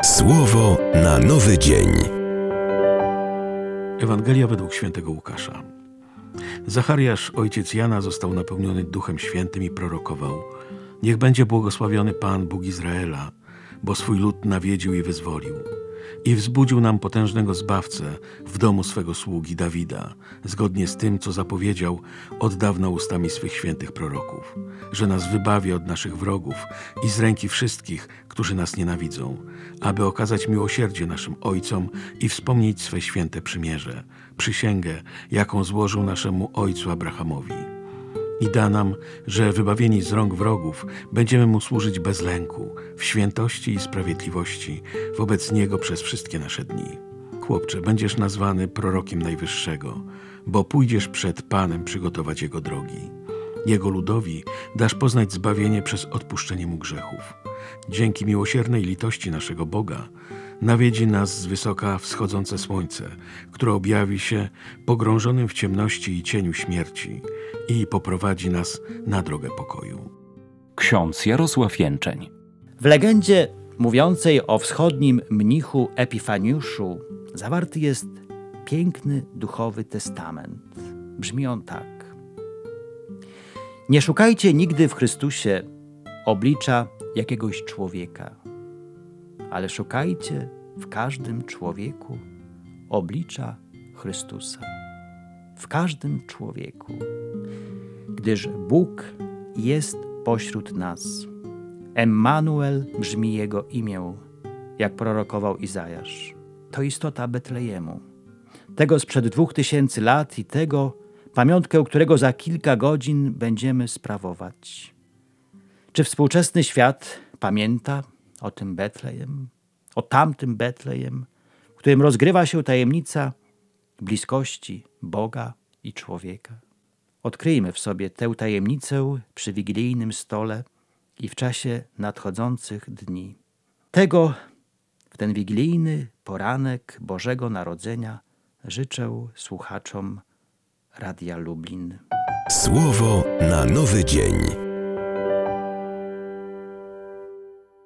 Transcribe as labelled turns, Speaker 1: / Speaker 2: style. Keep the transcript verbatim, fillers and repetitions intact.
Speaker 1: Słowo na nowy dzień.
Speaker 2: Ewangelia według świętego Łukasza. Zachariasz, ojciec Jana, został napełniony Duchem Świętym i prorokował: niech będzie błogosławiony Pan, Bóg Izraela, bo swój lud nawiedził i wyzwolił. I wzbudził nam potężnego Zbawcę w domu swego sługi Dawida, zgodnie z tym, co zapowiedział od dawna ustami swych świętych proroków, że nas wybawi od naszych wrogów i z ręki wszystkich, którzy nas nienawidzą, aby okazać miłosierdzie naszym ojcom i wspomnieć swe święte przymierze, przysięgę, jaką złożył naszemu ojcu Abrahamowi. I da nam, że wybawieni z rąk wrogów będziemy Mu służyć bez lęku, w świętości i sprawiedliwości wobec Niego przez wszystkie nasze dni. Chłopcze, będziesz nazwany prorokiem Najwyższego, bo pójdziesz przed Panem przygotować Jego drogi. Jego ludowi dasz poznać zbawienie przez odpuszczenie Mu grzechów. Dzięki miłosiernej litości naszego Boga nawiedzi nas z wysoka wschodzące słońce, które objawi się pogrążonym w ciemności i cieniu śmierci i poprowadzi nas na drogę pokoju.
Speaker 3: Ksiądz Jarosław Jęczeń.
Speaker 4: W legendzie mówiącej o wschodnim mnichu Epifaniuszu zawarty jest piękny duchowy testament. Brzmi on tak: nie szukajcie nigdy w Chrystusie oblicza jakiegoś człowieka, ale szukajcie w każdym człowieku oblicza Chrystusa. W każdym człowieku, gdyż Bóg jest pośród nas. Emmanuel brzmi Jego imię, jak prorokował Izajasz. To istota Betlejemu, tego sprzed dwóch tysięcy lat i tego, pamiątkę którego za kilka godzin będziemy sprawować. Czy współczesny świat pamięta o tym Betlejem, o tamtym Betlejem, w którym rozgrywa się tajemnica bliskości Boga i człowieka? Odkryjmy w sobie tę tajemnicę przy wigilijnym stole i w czasie nadchodzących dni. Tego w ten wigilijny poranek Bożego Narodzenia życzę słuchaczom Radia Lublin.
Speaker 1: Słowo na nowy dzień.